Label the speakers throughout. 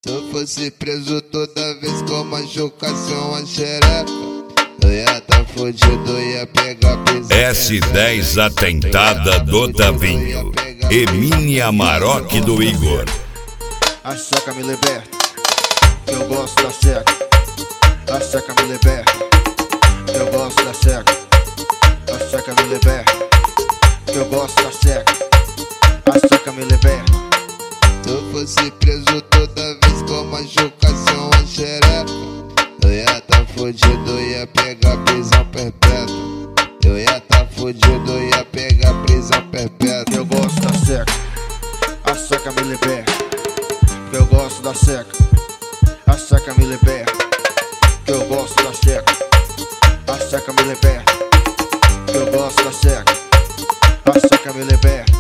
Speaker 1: Se eu fosse preso toda vez com machucação a xereca, eu ia tá fudido, ia pegar prisão.
Speaker 2: S10 Atentada do Davinho e Mini Amarok do Igor.
Speaker 3: A seca me liberta, que eu gosto da seca. A seca me liberta, que eu gosto da seca. A seca me liberta, que eu gosto da seca. A seca me liberta.
Speaker 1: Se eu fosse preso toda vez com machucação a xereca, eu ia tá fudido, ia pegar prisão perpétua. Eu ia tá fudido, ia pegar prisão perpétua.
Speaker 3: Que eu gosto da seca. A seca me liberta, que eu gosto da seca. A seca me liberta, que eu gosto da seca. A seca me liberta, que eu gosto da seca. A seca me liberta.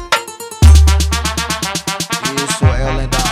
Speaker 3: Isso é lendário.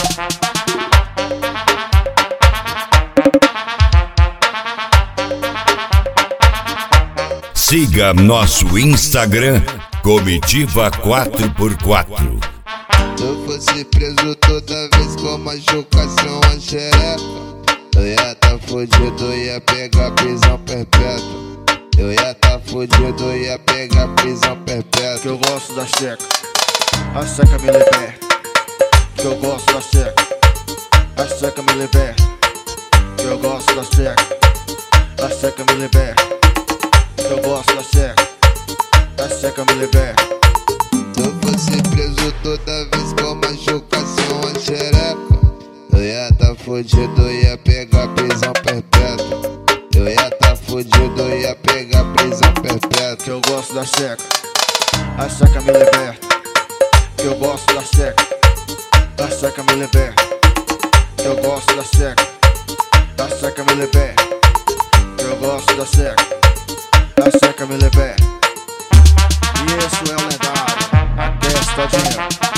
Speaker 2: Siga nosso Instagram, Comitiva 4x4.
Speaker 1: Se eu fosse preso toda vez com machucação a xereca, eu ia tá fudido, ia pegar prisão perpétua. Eu ia tá fudido, ia pegar prisão perpétua.
Speaker 3: Que eu gosto da seca. A seca me liberta, que eu gosto da seca. A seca me liberta, que eu gosto da seca. A seca me liberta, que eu gosto da seca. A seca me liberta.
Speaker 1: Se eu fosse preso toda vez com machucação a xereca, eu ia tá fudido, ia pegar prisão perpétua. Eu ia tá fudido, ia pegar prisão perpétua.
Speaker 3: Que eu gosto da seca. A seca me liberta, que eu gosto da seca. A seca me liberta, que eu gosto da seca. A seca me liberta, que eu gosto da seca. A seca me liberta. E isso é o lendário, a testa de